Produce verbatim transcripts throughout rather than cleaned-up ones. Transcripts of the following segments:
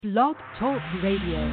Blog Talk Radio.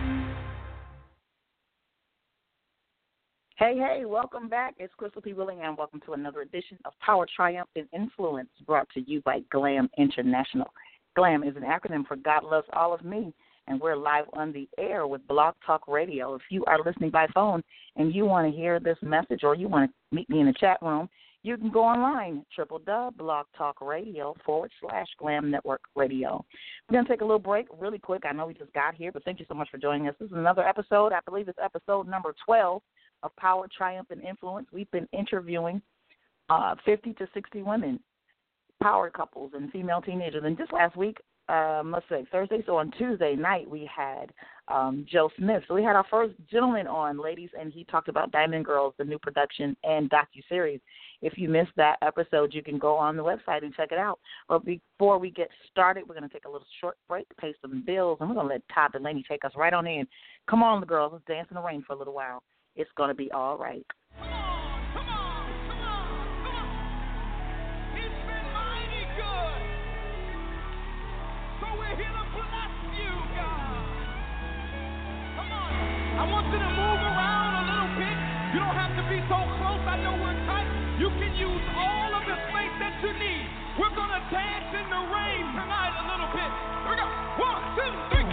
Hey, hey, welcome back. It's Crystal P. Willingham. Welcome to another edition of Power, Triumph, and Influence, brought to you by GLAM International. GLAM is an acronym for God Loves All of Me, and we're live on the air with Blog Talk Radio. If you are listening by phone and you want to hear this message or you want to meet me in the chat room, you can go online, triple w blog talk radio forward slash glam network radio. We're going to take a little break really quick. I know we just got here, but thank you so much for joining us. This is another episode. I believe it's episode number twelve of Power, Triumph, and Influence. We've been interviewing uh, fifty to sixty women, power couples, and female teenagers. And just last week, um, let's say Thursday, so on Tuesday night, we had um, Joe Smith. So we had our first gentleman on, ladies, and he talked about Diamond Girls, the new production and docuseries. If you missed that episode, you can go on the website and check it out. But before we get started, we're going to take a little short break, pay some bills, and we're going to let Todd Delaney take us right on in. Come on, the girls, let's dance in the rain for a little while. It's going to be all right. Come on, come on, come on, come on. It's been mighty good. So we're here to bless you, God. Come on. I want you to move around a little bit. You don't have to be so close. I know we're tight. You can use all of the space that you need. We're going to dance in the rain tonight a little bit. Here we go. One, two, three.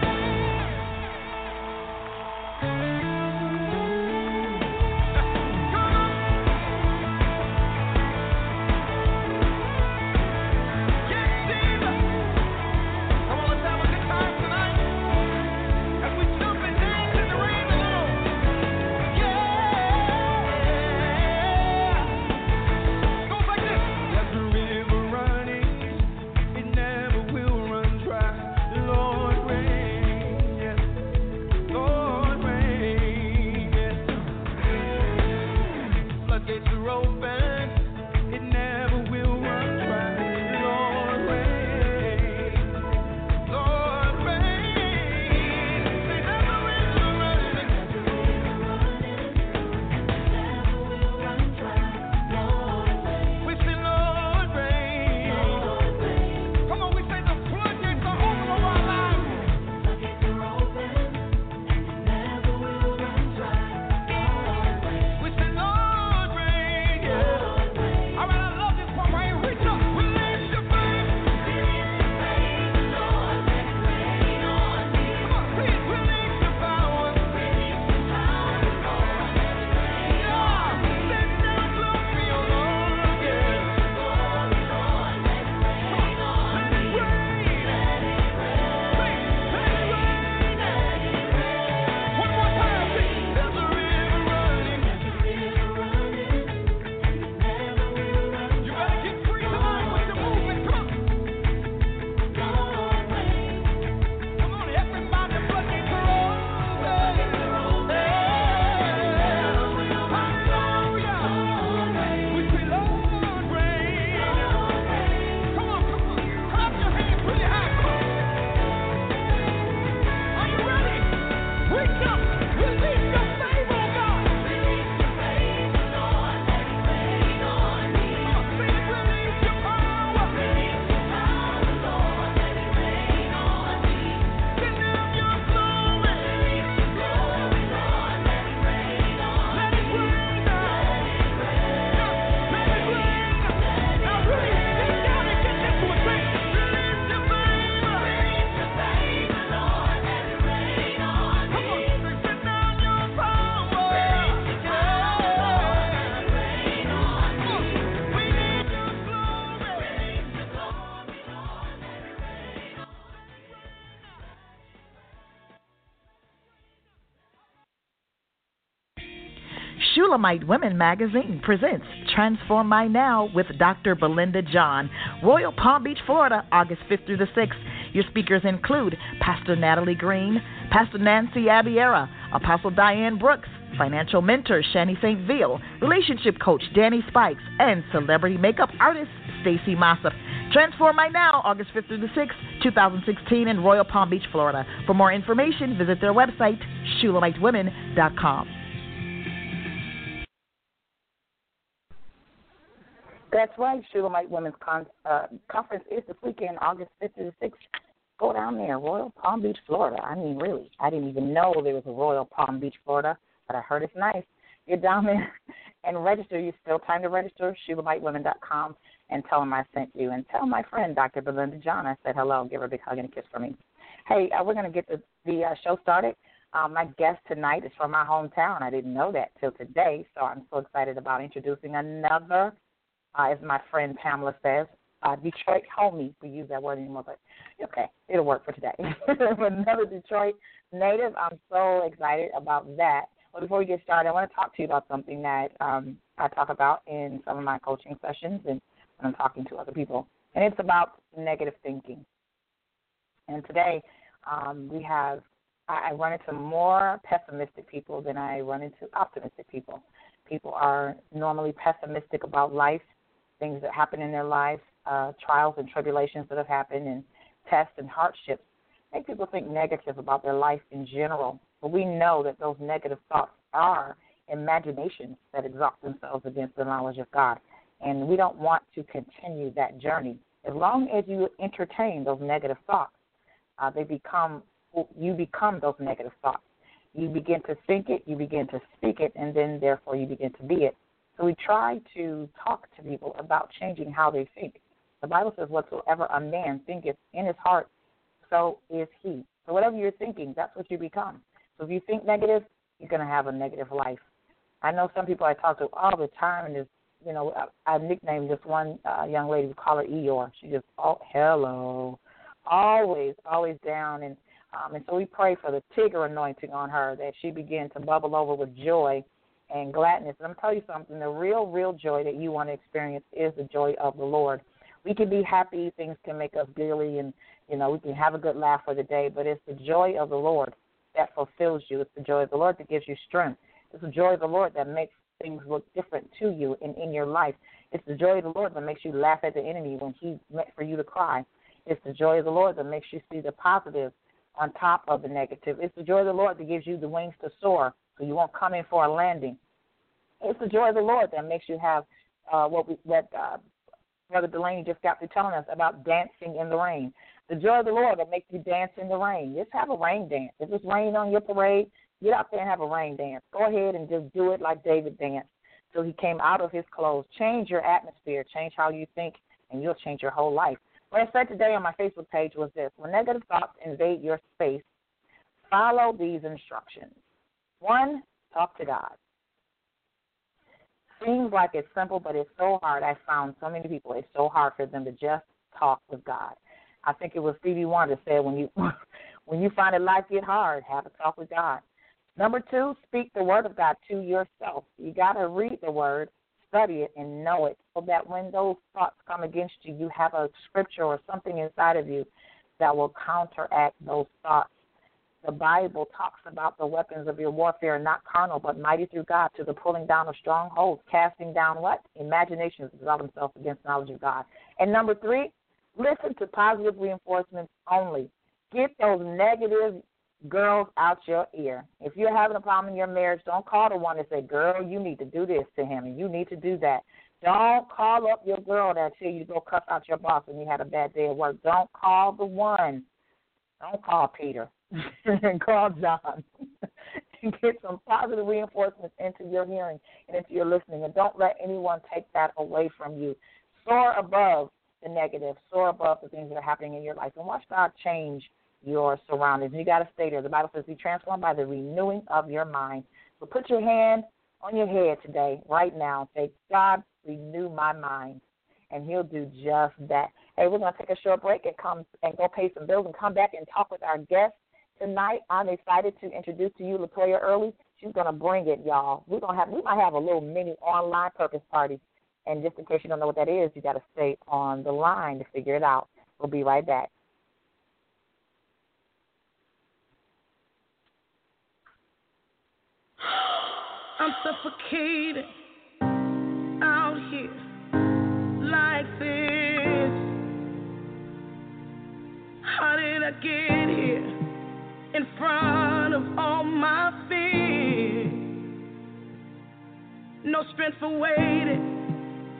Shulamite Women Magazine presents Transform My Now with Doctor Belinda John, Royal Palm Beach, Florida, August fifth through the sixth. Your speakers include Pastor Natalie Green, Pastor Nancy Abiera, Apostle Diane Brooks, financial mentor Shani Saint Ville, relationship coach Danny Spikes, and celebrity makeup artist Stacey Mossop. Transform My Now, August fifth through the sixth, twenty sixteen in Royal Palm Beach, Florida. For more information, visit their website, shulamite women dot com. That's right. Shulamite Women's Con- uh, Conference is this weekend, August fifth to the sixth, go down there, Royal Palm Beach, Florida. I mean, really, I didn't even know there was a Royal Palm Beach, Florida, but I heard it's nice. Get down there and register. You still time to register, Sheba Light Women dot com, and tell them I sent you. And tell my friend, Doctor Belinda John, I said hello. Give her a big hug and a kiss for me. Hey, uh, we're going to get the, the uh, show started. Um, my guest tonight is from my hometown. I didn't know that till today, so I'm so excited about introducing another, uh, as my friend Pamela says, uh, Detroit homie. We use that word anymore, but okay, it'll work for today. Another Detroit native. I'm so excited about that. Well, before we get started, I want to talk to you about something that um, I talk about in some of my coaching sessions and when I'm talking to other people, and it's about negative thinking. And today um, we have, I, I run into more pessimistic people than I run into optimistic people. People are normally pessimistic about life, things that happen in their life, uh, trials and tribulations that have happened, and tests and hardships. Make people think negative about their life in general. But we know that those negative thoughts are imaginations that exalt themselves against the knowledge of God. And we don't want to continue that journey. As long as you entertain those negative thoughts, uh, they become, you become those negative thoughts. You begin to think it, you begin to speak it, and then therefore you begin to be it. So we try to talk to people about changing how they think. The Bible says, whatsoever a man thinketh in his heart, so is he. So whatever you're thinking, that's what you become. So if you think negative, you're going to have a negative life. I know some people I talk to all the time, and there's, you know, I, I nicknamed this one uh, young lady, we call her Eeyore. She just, oh, hello, always, always down. And um, and so we pray for the Tigger anointing on her, that she begin to bubble over with joy and gladness. And I'm telling you something, the real, real joy that you want to experience is the joy of the Lord. We can be happy, things can make us giddy, and, you know, we can have a good laugh for the day, but it's the joy of the Lord that fulfills you. It's the joy of the Lord that gives you strength. It's the joy of the Lord that makes things look different to you in, in your life. It's the joy of the Lord that makes you laugh at the enemy when he meant for you to cry. It's the joy of the Lord that makes you see the positive on top of the negative. It's the joy of the Lord that gives you the wings to soar so you won't come in for a landing. It's the joy of the Lord that makes you have uh, what we, what uh, Brother Delaney just got through telling us about dancing in the rain. The joy of the Lord that makes you dance in the rain. Just have a rain dance. If it's raining on your parade, get out there and have a rain dance. Go ahead and just do it like David danced till he came out of his clothes. Change your atmosphere. Change how you think, and you'll change your whole life. What I said today on my Facebook page was this: when negative thoughts invade your space, follow these instructions. One, talk to God. Seems like it's simple, but it's so hard. I found so many people, it's so hard for them to just talk with God. I think it was Stevie Wonder said, when you when you find that life get hard, have a talk with God. Number two, speak the word of God to yourself. You got to read the word, study it, and know it, so that when those thoughts come against you, you have a scripture or something inside of you that will counteract those thoughts. The Bible talks about the weapons of your warfare, not carnal, but mighty through God, to the pulling down of strongholds, casting down what? Imaginations that exalt themselves against knowledge of God. And number three, listen to positive reinforcements only. Get those negative girls out your ear. If you're having a problem in your marriage, don't call the one that say, girl, you need to do this to him and you need to do that. Don't call up your girl that tell you to go cuss out your boss when you had a bad day at work. Don't call the one. Don't call Peter. Call John. And get some positive reinforcements into your hearing and into your listening. And don't let anyone take that away from you. Soar above the negative. Soar above the things that are happening in your life. And watch God change your surroundings. You got to stay there. The Bible says, be transformed by the renewing of your mind. So put your hand on your head today, right now. Say, God, renew my mind. And he'll do just that. Hey, we're going to take a short break and come and go pay some bills and come back and talk with our guest tonight. I'm excited to introduce to you Latoya Early. She's going to bring it, y'all. We're going to have, we might have a little mini online purpose party. And just in case you don't know what that is, you got to stay on the line to figure it out. We'll be right back. I'm suffocating out here like this. How did I get here in front of all my fears? No strength for waiting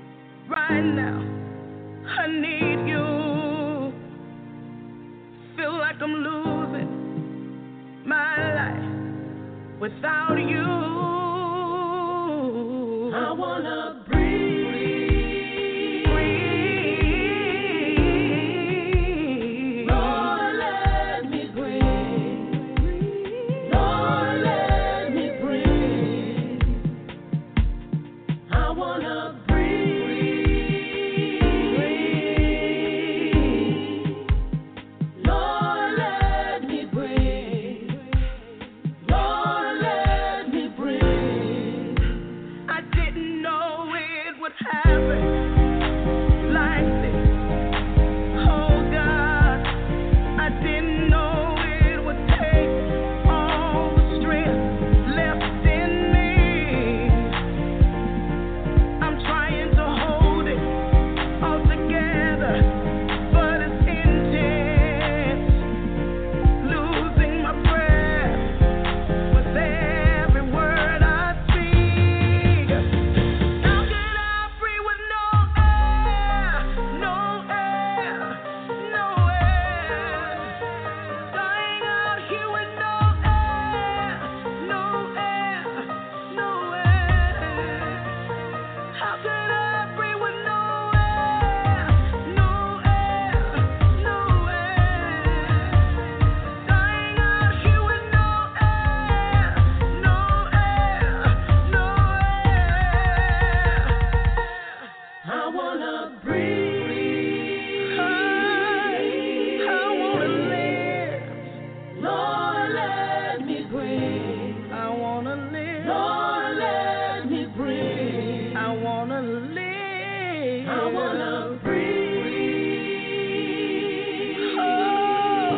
right now. I need you. Feel like I'm losing my life without you. I wanna breathe, breathe. Lord, let me breathe. Lord, let me breathe. I wanna breathe, breathe. Lord, let me breathe. Lord, let me breathe. I didn't know it would happen like this. Oh God, I didn't know it would take all the strength left in me. I'm trying to hold it all together, but it's intense. Losing my breath with every word I speak. How could I breathe with no air? No air, no air. Dying out here with no air, no air, no air. How could I breathe with no air? No air, no air. Dying out here with no air, no air, no air. I wanna breathe. I, I wanna live. Lord, let me breathe. I wanna live. Lord, let me breathe. I wanna live. I wanna breathe. Oh,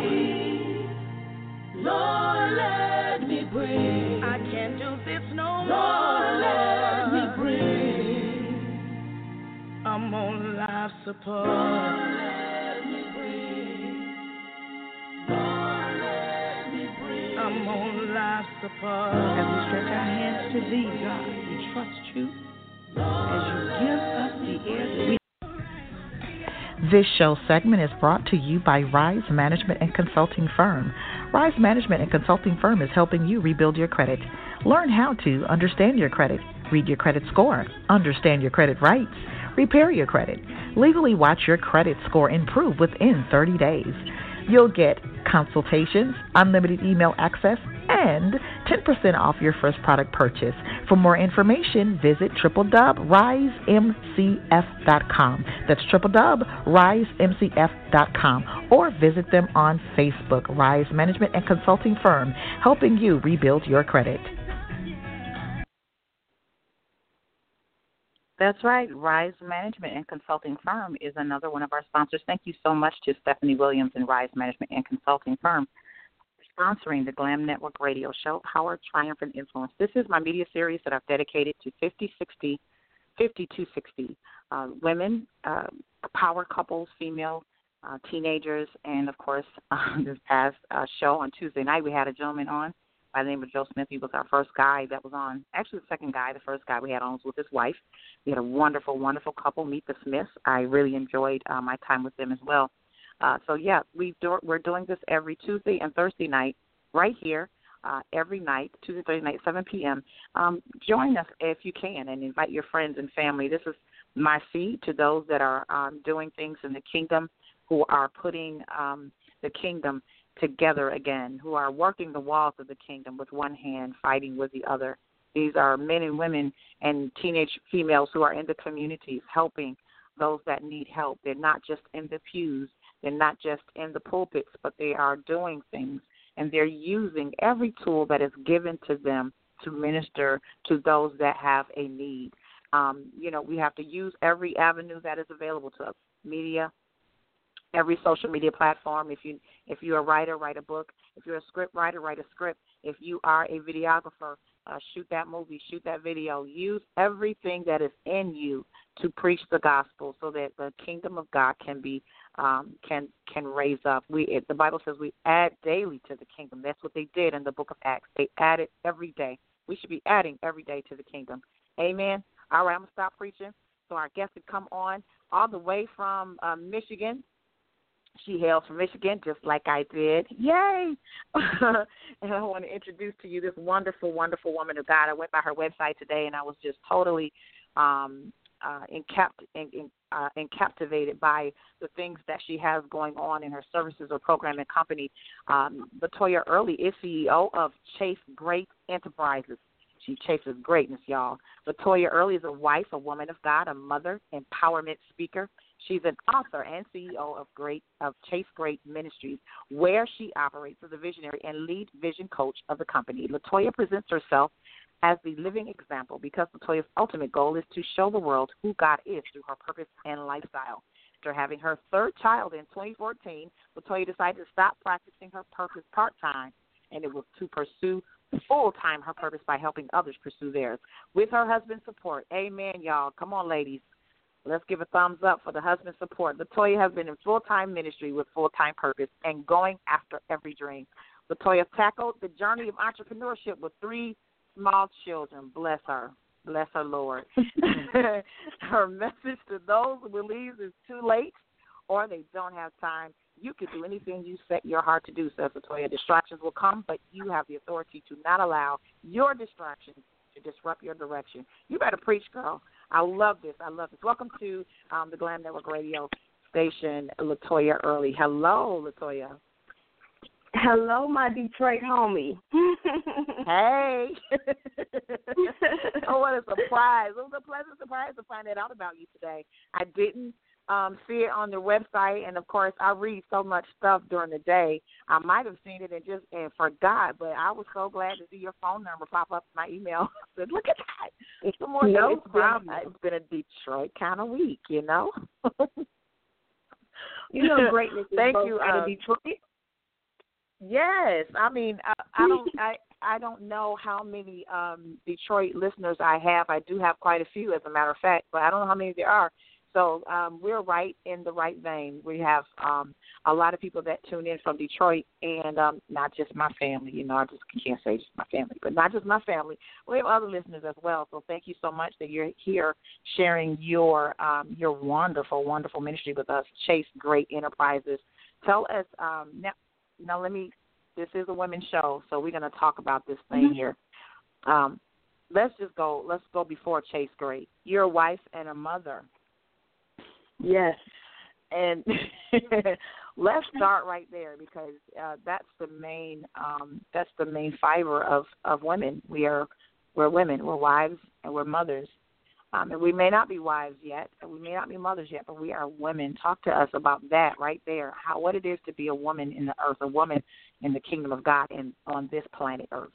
Lord, let me breathe. I can't do this no more. Lord, let me breathe. I'm on life support. Lord, let me breathe. Lord, let me breathe. I'm on life support. As we stretch our hands to thee, God, we trust you as you give us the air that we. This show segment is brought to you by Rise Management and Consulting Firm. Rise Management and Consulting Firm is helping you rebuild your credit. Learn how to understand your credit, read your credit score, understand your credit rights, repair your credit, legally watch your credit score improve within thirty days. You'll get consultations, unlimited email access, and ten percent off your first product purchase. For more information, visit w w w dot rise m c f dot com. That's w w w dot rise m c f dot com. Or visit them on Facebook, Rise Management and Consulting Firm, helping you rebuild your credit. That's right. Rise Management and Consulting Firm is another one of our sponsors. Thank you so much to Stephanie Williams and Rise Management and Consulting Firm for sponsoring the Glam Network radio show, Power, Triumph, and Influence. This is my media series that I've dedicated to fifty, sixty, fifty-two, sixty uh, women, uh, power couples, female uh, teenagers, and, of course, uh, this past uh, show on Tuesday night, we had a gentleman on by the name of Joe Smith. He was our first guy that was on. Actually, the second guy. The first guy we had on was with his wife. We had a wonderful, wonderful couple, Meet the Smiths. I really enjoyed uh, my time with them as well. Uh, so, yeah, we do, we're doing this every Tuesday and Thursday night right here, uh, every night, Tuesday, Thursday night, seven p.m. Um, join us if you can and invite your friends and family. This is my seed to those that are um, doing things in the kingdom, who are putting um, the kingdom together again, who are working the walls of the kingdom with one hand, fighting with the other. These are men and women and teenage females who are in the communities helping those that need help. They're not just in the pews. They're not just in the pulpits, but they are doing things, and they're using every tool that is given to them to minister to those that have a need. Um, you know, we have to use every avenue that is available to us, media, every social media platform. If you if you're a writer, write a book. If you're a script writer, write a script. If you are a videographer, uh, shoot that movie, shoot that video. Use everything that is in you to preach the gospel, so that the kingdom of God can be um, can can raise up. We it, the Bible says we add daily to the kingdom. That's what they did in the book of Acts. They added every day. We should be adding every day to the kingdom. Amen. All right, I'm gonna stop preaching so our guest can come on all the way from uh, Michigan. She hails from Michigan, just like I did. Yay! And I want to introduce to you this wonderful, wonderful woman of God. I went by her website today, and I was just totally um, uh, encapt- in, in, uh, encaptivated by the things that she has going on in her services or program and company. Um, Latoya Early is C E O of Chase Great Enterprises. She chases greatness, y'all. Latoya Early is a wife, a woman of God, a mother, empowerment speaker. She's an author and C E O of Great of Chase Great Ministries, where she operates as a visionary and lead vision coach of the company. Latoya presents herself as the living example because Latoya's ultimate goal is to show the world who God is through her purpose and lifestyle. After having her third child in twenty fourteen, Latoya decided to stop practicing her purpose part-time, and it was to pursue full-time her purpose by helping others pursue theirs. With her husband's support, amen, y'all. Come on, ladies. Let's give a thumbs up for the husband's support. Latoya has been in full-time ministry with full-time purpose and going after every dream. Latoya tackled the journey of entrepreneurship with three small children. Bless her. Bless her, Lord. Her message to those who believe it's too late or they don't have time: you can do anything you set your heart to do, says Latoya. Distractions will come, but you have the authority to not allow your distractions to disrupt your direction. You better preach, girl. I love this. I love this. Welcome to um, the Glam Network Radio station, Latoya Early. Hello, Latoya. Hello, my Detroit homie. Hey. Oh, what a surprise. It was a pleasant surprise to find that out about you today. I didn't um, see it on their website, and, of course, I read so much stuff during the day. I might have seen it and just and forgot, but I was so glad to see your phone number pop up in my email. I said, look at that. Good morning. No it's problem. Been, it's been a Detroit kind of week, you know. You know greatness is Thank both you, out uh, of Detroit. Yes, I mean I, I don't I, I don't know how many um, Detroit listeners I have. I do have quite a few, as a matter of fact, but I don't know how many there are. So um, we're right in the right vein. We have um, a lot of people that tune in from Detroit, and um, not just my family. You know, I just can't say just my family, but not just my family. We have other listeners as well. So thank you so much that you're here sharing your um, your wonderful, wonderful ministry with us, Chase Great Enterprises. Tell us um, now. Now, let me, this is a women's show, so we're going to talk about this thing mm-hmm. here. Um, let's just go, let's go before Chase Great. You're a wife and a mother. Yes. And let's start right there because uh, that's the main, um, that's the main fiber of, of women. We are, we're women, we're wives, and we're mothers. Um, and we may not be wives yet, and we may not be mothers yet, but we are women. Talk to us about that right there, how what it is to be a woman in the earth, a woman in the kingdom of God and on this planet Earth.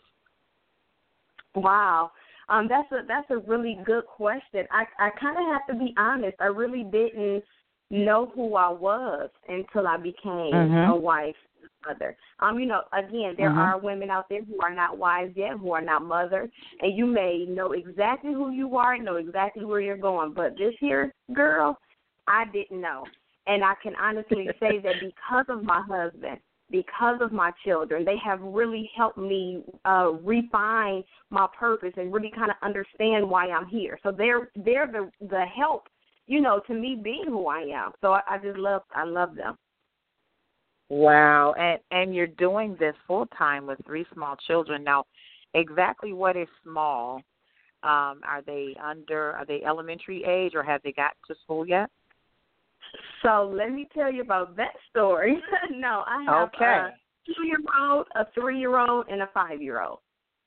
Wow. Um, that's a that's a really good question. I, I kind of have to be honest. I really didn't know who I was until I became mm-hmm. a wife. Mother. Um, you know, again, there mm-hmm. are women out there who are not wives yet, who are not mothers, and you may know exactly who you are, know exactly where you're going. But this here girl, I didn't know. And I can honestly say that because of my husband, because of my children, they have really helped me uh, refine my purpose and really kind of understand why I'm here. So they're they're the the help, you know, to me being who I am. So I, I just love I love them. Wow, and and you're doing this full time with three small children. Now, exactly what is small? Um, are they under? Are they elementary age, or have they got to school yet? So let me tell you about that story. No, I have okay. a two-year-old, a three-year-old, and a five-year-old.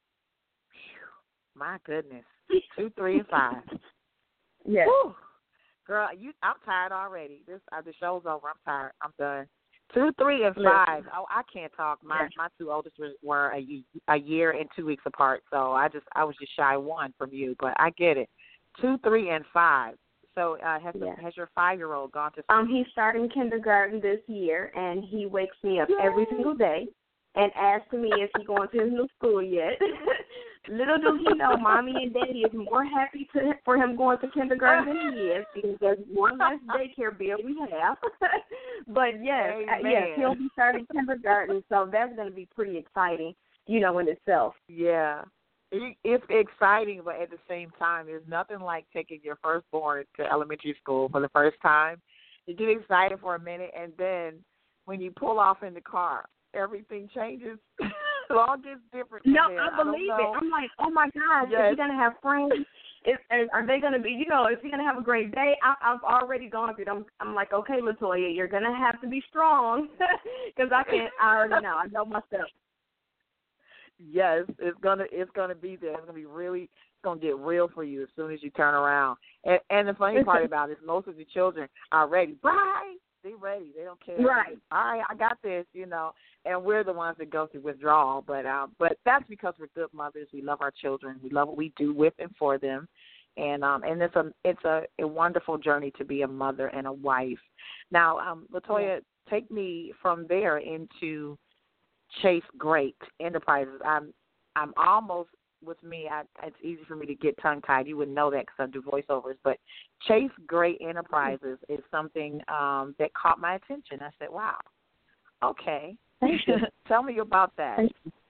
My goodness, two, three, and five. Yes, Whew. Girl, you. I'm tired already. This uh, the show's over. I'm tired. I'm done. Two, three, and five. Oh, I can't talk. My my two oldest were, were a, a year and two weeks apart, so I just I was just shy one from you, but I get it. Two, three, and five. So uh, has yeah. has your five year old gone to school? Um, he's starting kindergarten this year, and he wakes me up Yay. every single day and asks me if he's going to his new school yet. Little do he know, Mommy and Daddy is more happy to for him going to kindergarten than he is because there's one less daycare bill we have. But yes, uh, yes, he'll be starting kindergarten, so that's going to be pretty exciting, you know, in itself. Yeah, it's exciting, but at the same time, there's nothing like taking your firstborn to elementary school for the first time. You get excited for a minute, and then when you pull off in the car, everything changes. It all gets different. No, there. I believe I it. I'm like, oh my gosh, yes. is he gonna have friends? Is, are they gonna be? You know, is he gonna have a great day? I, I've already gone through it. I'm, I'm like, okay, Latoya, you're gonna have to be strong because I can't. I already know. I know myself. Yes, it's gonna it's gonna be there. It's gonna be really it's gonna get real for you as soon as you turn around. And, and the funny part about it is most of the children are ready. Bye. They ready. They don't care. Right. All right, I got this, you know. And we're the ones that go through withdrawal. But um, but that's because we're good mothers. We love our children. We love what we do with and for them. And um and it's a it's a, a wonderful journey to be a mother and a wife. Now, um, Latoya, yeah. take me from there into Chase Great Enterprises. I'm I'm almost with me. I, it's easy for me to get tongue tied. You wouldn't know that because I do voiceovers. But Chase Great Enterprises is something um, that caught my attention. I said, "Wow, okay." Tell me about that.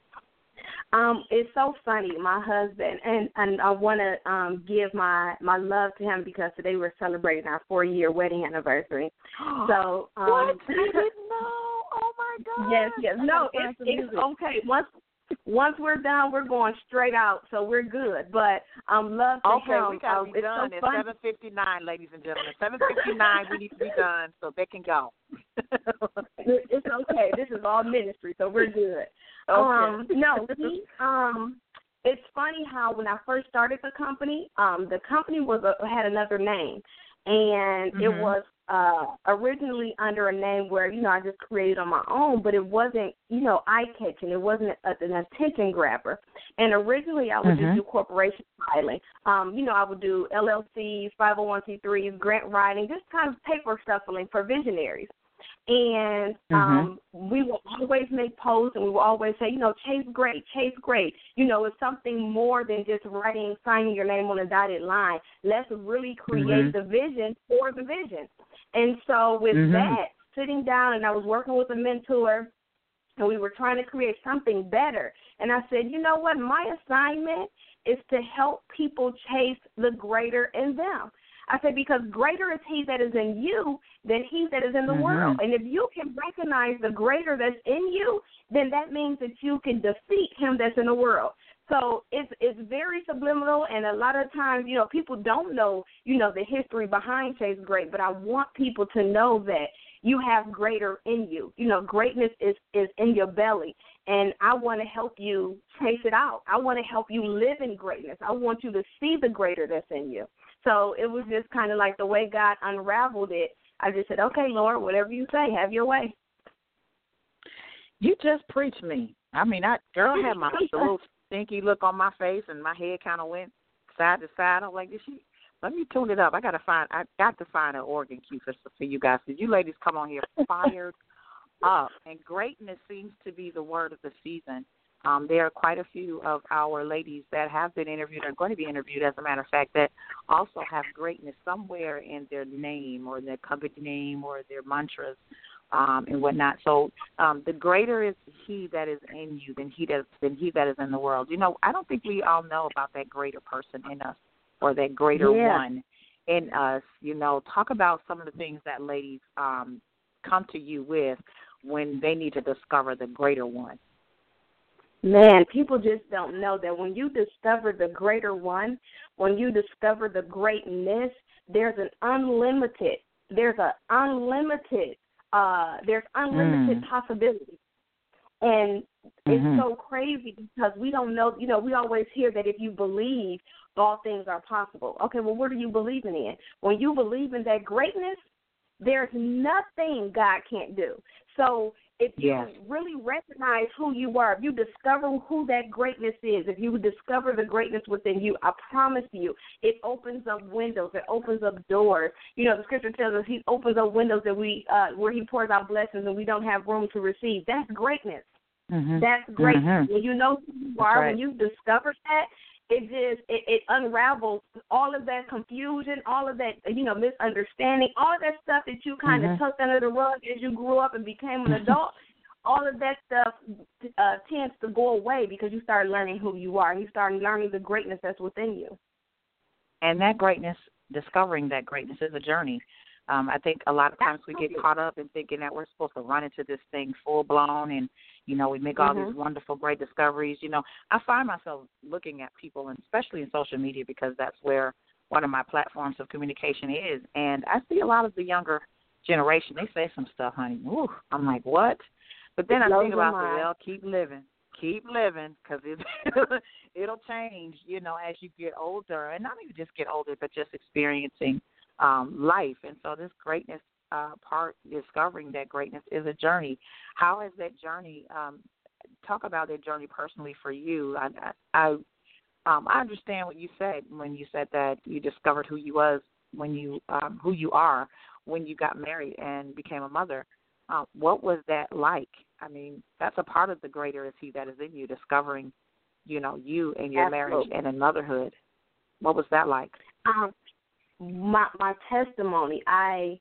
Um, it's so funny. My husband and and I want to um, give my my love to him because today we're celebrating our four year wedding anniversary. So um, what? I didn't know. Oh my God. Yes, yes. No, it's, it's okay. Once once we're done, we're going straight out, so we're good. But um, love to okay, him. we got to um, be done so at seven fifty-nine, ladies and gentlemen. seven fifty-nine, we need to be done so they can go. It's okay. This is all ministry, so we're good. Okay. Um, no, he, um, it's funny how when I first started the company, um, the company was a, had another name, and mm-hmm. it was uh, originally under a name where, you know, I just created on my own, but it wasn't, you know, eye-catching. It wasn't a, an attention grabber. And originally I would mm-hmm. just do corporation filing. Um, you know, I would do L L Cs, five oh one c threes, grant writing, just kind of paper shuffling for visionaries. And um, mm-hmm. we will always make posts, and we will always say, you know, Chase Great, Chase Great. You know, it's something more than just writing, signing your name on a dotted line. Let's really create mm-hmm. the vision for the vision. And so with mm-hmm. that, sitting down, and I was working with a mentor, and we were trying to create something better. And I said, you know what, my assignment is to help people chase the greater in them. I said, because greater is he that is in you than he that is in the mm-hmm. world. And if you can recognize the greater that's in you, then that means that you can defeat him that's in the world. So it's it's very subliminal, and a lot of times, you know, people don't know, you know, the history behind Chase Great, but I want people to know that you have greater in you. You know, greatness is, is in your belly, and I want to help you chase it out. I want to help you live in greatness. I want you to see the greater that's in you. So it was just kind of like the way God unraveled it. I just said, okay, Lord, whatever you say, have your way. You just preached me. I mean, I girl had my the little stinky look on my face, and my head kind of went side to side. I'm like, did she? Let me tune it up. I gotta find. I got to find an organ cue for, for you guys. Cause you ladies come on here fired up, and greatness seems to be the word of the season. Um, there are quite a few of our ladies that have been interviewed or are going to be interviewed, as a matter of fact, that also have greatness somewhere in their name or their company name or their mantras um, and whatnot. So um, the greater is he that is in you than he that, than he that is in the world. You know, I don't think we all know about that greater person in us or that greater yeah. one in us. You know, talk about some of the things that ladies um, come to you with when they need to discover the greater one. Man, people just don't know that when you discover the greater one, when you discover the greatness, there's an unlimited, there's an unlimited, uh, there's unlimited mm. possibility. And mm-hmm. it's so crazy because we don't know, you know, we always hear that if you believe, all things are possible. Okay, well, what are you believing in? When you believe in that greatness, there's nothing God can't do. So if you yes. really recognize who you are, if you discover who that greatness is, if you discover the greatness within you, I promise you, it opens up windows, it opens up doors. You know, the scripture tells us he opens up windows that we, uh, where he pours out blessings and we don't have room to receive. That's greatness. Mm-hmm. That's greatness. Mm-hmm. When you know who you That's are, right. when you discover that, it just, it, it unravels all of that confusion, all of that, you know, misunderstanding, all of that stuff that you kind of mm-hmm. tucked under the rug as you grew up and became an adult. All of that stuff uh, tends to go away because you start learning who you are and you start learning the greatness that's within you. And that greatness, discovering that greatness is a journey. Um, I think a lot of times we get caught up in thinking that we're supposed to run into this thing full blown and, you know, we make all mm-hmm. these wonderful, great discoveries. You know, I find myself looking at people, and especially in social media, because that's where one of my platforms of communication is. And I see a lot of the younger generation. They say some stuff, honey. Ooh, I'm like, what? But then it I think about, well, keep living. Keep living, because it, it'll change, you know, as you get older. And not even just get older, but just experiencing um, life. And so this greatness uh, part, discovering that greatness is a journey. How is that journey? Um, talk about that journey personally for you. I, I, um, I understand what you said when you said that you discovered who you was when you um, who you are when you got married and became a mother. Uh, what was that like? I mean, that's a part of the greater is he that is in you, discovering, you know, you and your Absolutely. marriage and in motherhood. What was that like? Um, my my testimony, I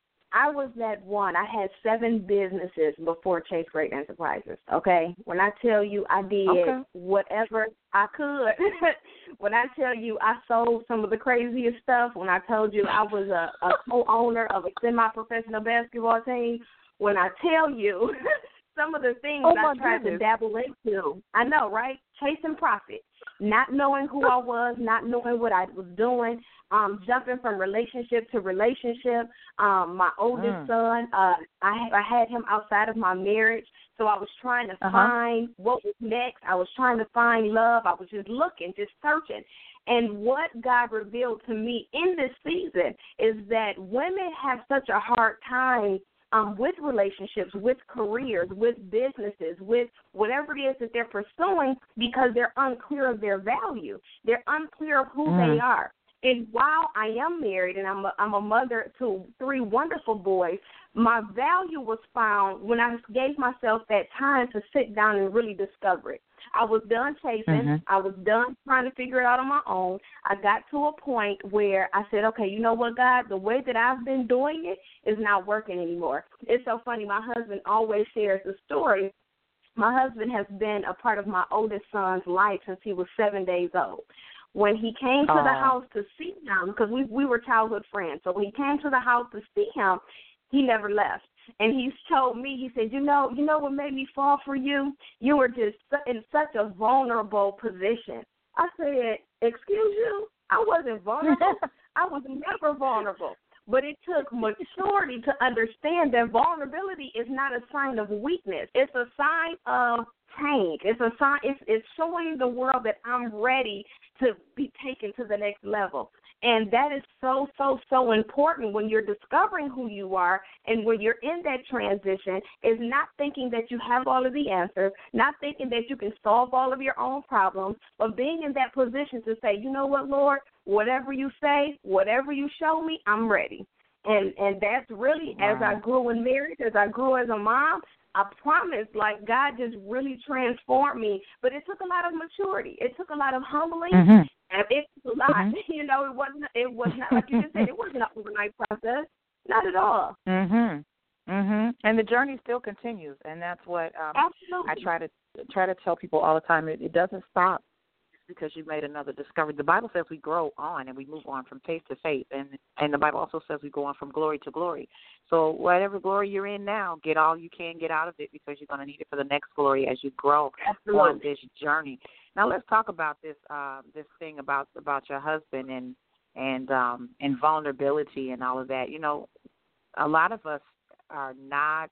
I was that one. I had seven businesses before Chase Great Enterprises, okay? When I tell you I did okay. whatever I could, when I tell you I sold some of the craziest stuff, when I told you I was a, a co-owner of a semi-professional basketball team, when I tell you some of the things oh I tried goodness. to dabble into, I know, right? Chasing profit, not knowing who I was, not knowing what I was doing, um, jumping from relationship to relationship. Um, my oldest mm. son, uh, I, I had him outside of my marriage, so I was trying to uh-huh. find what was next. I was trying to find love. I was just looking, just searching. And what God revealed to me in this season is that women have such a hard time Um, with relationships, with careers, with businesses, with whatever it is that they're pursuing, because they're unclear of their value. They're unclear of who mm. they are. And while I am married and I'm a, I'm a mother to three wonderful boys, my value was found when I gave myself that time to sit down and really discover it. I was done chasing. Mm-hmm. I was done trying to figure it out on my own. I got to a point where I said, okay, you know what, God, the way that I've been doing it is not working anymore. It's so funny. My husband always shares the story. My husband has been a part of my oldest son's life since he was seven days old. When he came to Aww. the house to see him, because we, we were childhood friends, so when he came to the house to see him, he never left. And he's told me, he said, you know, you know what made me fall for you? You were just in such a vulnerable position. I said, excuse you? I wasn't vulnerable. I was never vulnerable. But it took maturity to understand that vulnerability is not a sign of weakness. It's a sign of change. It's a sign. It's, it's showing the world that I'm ready to be taken to the next level. And that is so, so, so important when you're discovering who you are and when you're in that transition, is not thinking that you have all of the answers, not thinking that you can solve all of your own problems, but being in that position to say, you know what, Lord, whatever you say, whatever you show me, I'm ready. And and that's really, wow. as I grew in marriage, as I grew as a mom, I promise, like, God just really transformed me. But it took a lot of maturity. It took a lot of humbling. Mm-hmm. And it took a lot. Mm-hmm. You know, it wasn't, it was not, like you just said, it wasn't an overnight process. Not at all. Mhm. Mhm. And the journey still continues, and that's what um, Absolutely. I try to try to tell people all the time. It, it doesn't stop because you made another discovery. The Bible says we grow on and we move on from faith to faith, and and the Bible also says we go on from glory to glory. So whatever glory you're in now, get all you can get out of it, because you're going to need it for the next glory as you grow Absolutely. on this journey. Now let's talk about this uh, this thing about about your husband and and um, and vulnerability and all of that. You know, a lot of us are not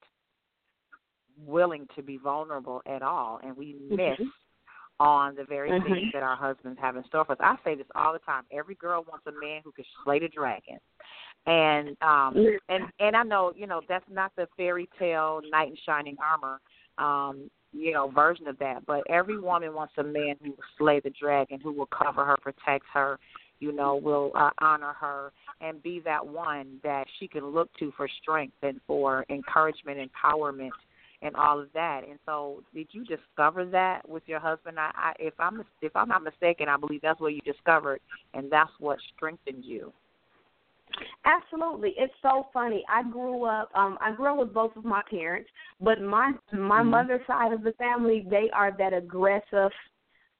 willing to be vulnerable at all, and we miss mm-hmm. on the very mm-hmm. things that our husbands have in store for us. I say this all the time. Every girl wants a man who can slay the dragon. And um and, and I know, you know, that's not the fairy tale knight in shining armor, um, you know, version of that. But every woman wants a man who will slay the dragon, who will cover her, protect her, you know, will uh, honor her, and be that one that she can look to for strength and for encouragement, empowerment, and all of that. And so, did you discover that with your husband? I, I, if I'm if I'm not mistaken, I believe that's what you discovered, and that's what strengthened you. Absolutely. It's so funny. I grew up, um, I grew up with both of my parents, but my my mm-hmm. mother's side of the family, they are that aggressive,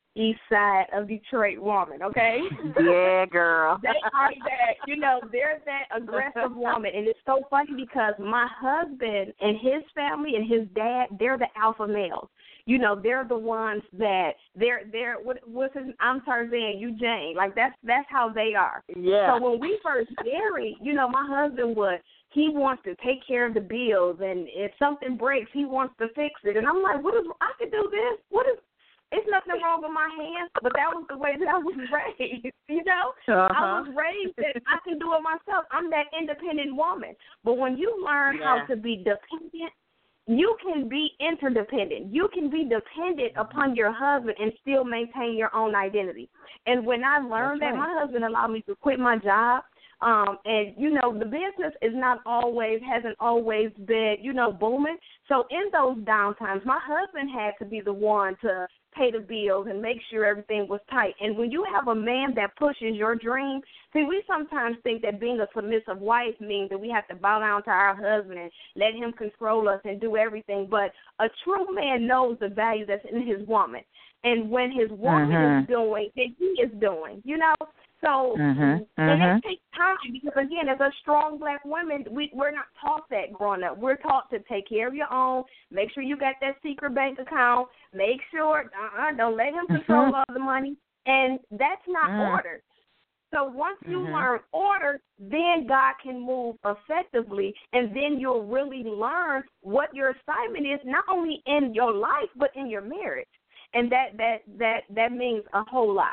east side of Detroit woman, okay? Yeah, girl. They are that, you know, they're that aggressive woman. And it's so funny because my husband and his family and his dad, they're the alpha males. You know, they're the ones that they're they're what what's his I'm Tarzan, you Jane. Like that's that's how they are. Yeah. So when we first married, you know, my husband would he wants to take care of the bills, and if something breaks, he wants to fix it. And I'm like, what is I can do this? What is It's nothing wrong with my hands, but that was the way that I was raised, you know? Uh-huh. I was raised that I can do it myself. I'm that independent woman. But when you learn yeah. how to be dependent, you can be interdependent. You can be dependent upon your husband and still maintain your own identity. And when I learned That's that, right. my husband allowed me to quit my job. Um, and, you know, the business is not always, hasn't always been, you know, booming. So in those downtimes, my husband had to be the one to pay the bills and make sure everything was tight. And when you have a man that pushes your dream, see, we sometimes think that being a submissive wife means that we have to bow down to our husband and let him control us and do everything. But a true man knows the value that's in his woman. And when his woman uh-huh. is doing, then he is doing, you know. So, uh-huh. and Uh-huh. it takes time because, again, as a strong black woman, we, we're not taught that growing up. We're taught to take care of your own, make sure you got that secret bank account, make sure, uh-uh, don't let him control uh-huh. all the money, and that's not uh-huh. order. So once you uh-huh. learn order, then God can move effectively, and then you'll really learn what your assignment is, not only in your life, but in your marriage. And that, that, that, that means a whole lot.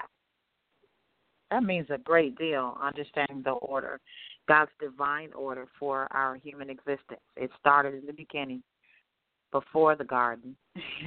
That means a great deal, understanding the order, God's divine order for our human existence. It started in the beginning, before the garden.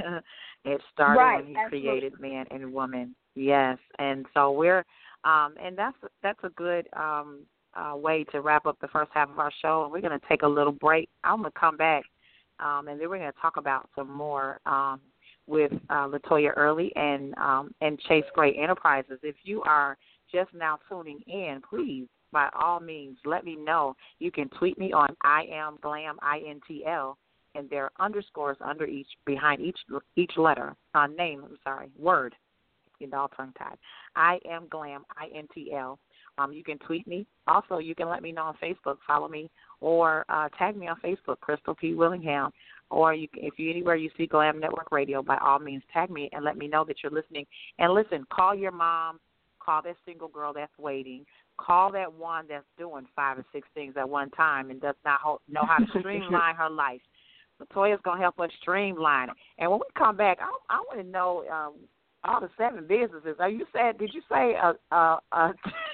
It started right, when he absolutely. created man and woman. Yes, and so we're, um, and that's that's a good um, uh, way to wrap up the first half of our show. And we're going to take a little break. I'm going to come back, um, and then we're going to talk about some more um, with uh, Latoya Early and um, and Chase Gray Enterprises. If you are just now tuning in, please, by all means, let me know. You can tweet me on I am glam, I N T L, and there are underscores under each, behind each each letter, uh, name, I'm sorry, word, you know, tongue-tied. I am glam, I N T L. Um, you can tweet me. Also, you can let me know on Facebook, follow me, or uh, tag me on Facebook, Crystal P. Willingham. Or you, if you anywhere you see Glam Network Radio, by all means, tag me and let me know that you're listening. And listen, call your mom. Call that single girl that's waiting. Call that one that's doing five or six things at one time and does not ho- know how to streamline her life. Latoya's going to help us streamline it. And when we come back, I, I want to know um, all the seven businesses. Are you said? Did you say a, a, a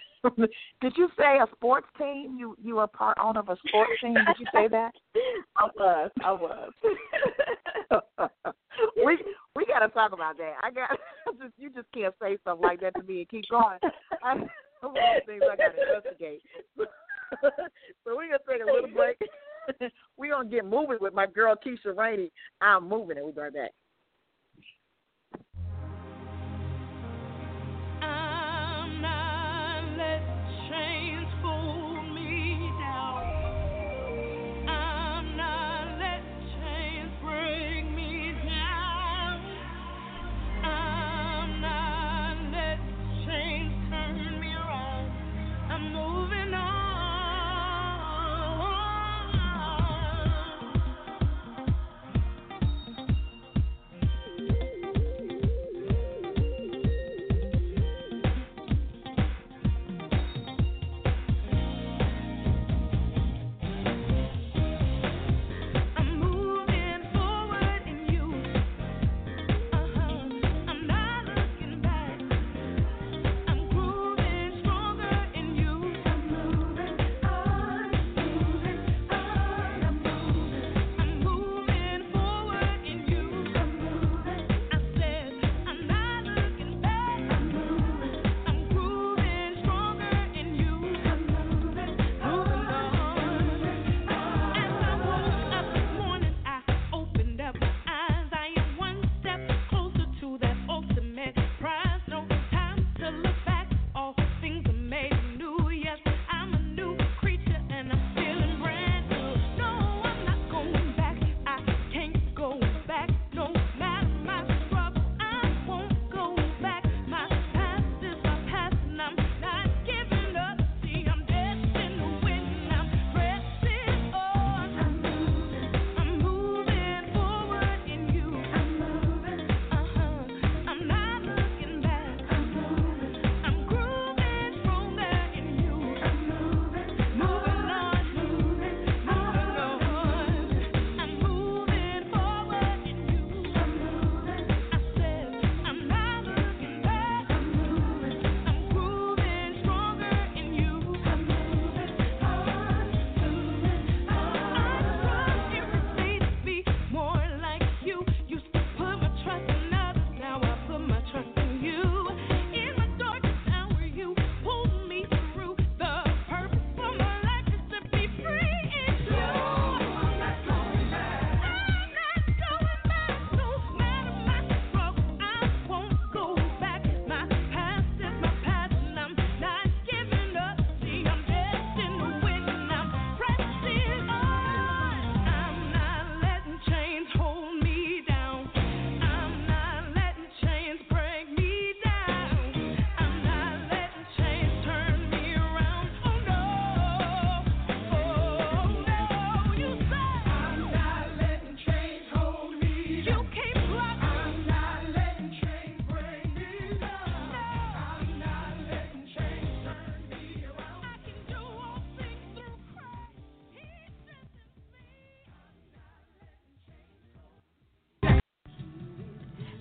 did you say a sports team? You you were part owner of a sports team. Did you say that? I was. I was. we we got to talk about that. I got just, you just can't say stuff like that to me and keep going. I, some of those things I got to investigate. So we're gonna take a little break. We're gonna get moving with my girl Keisha Rainey. I'm moving, and we'll be right back. I'm not let chains pull me down. I'm not let chains break me down. I'm not let chains turn me around. I'm moving on.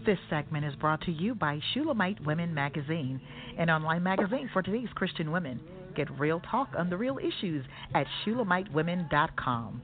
This segment is brought to you by Shulamite Women Magazine, an online magazine for today's Christian women. Get real talk on the real issues at shulamite women dot com.